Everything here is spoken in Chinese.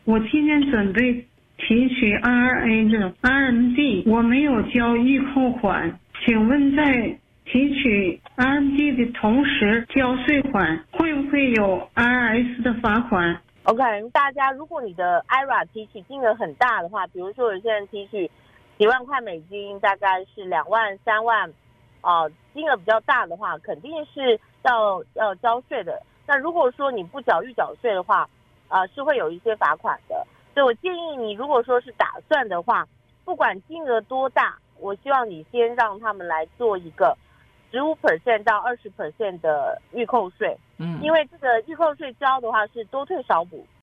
我今年准备提取 IRA 的 RMD， 我没有交预扣款，请问在提取 RMD 的同时交税款，会不会有 IRS 的罚款？ OK， 大家如果你的 IRA 提取金额很大的话，比如说有些人提取几万块美金，大概是2万、3万，金额比较大的话，肯定是要交税的。那如果说你不缴预缴税的话，是会有一些罚款的。所以我建议你，如果说是打算的话，不管金额多大，我希望你先让他们来做一个15% 到20% 的预扣税，因为这个预扣税交的话是多退少补，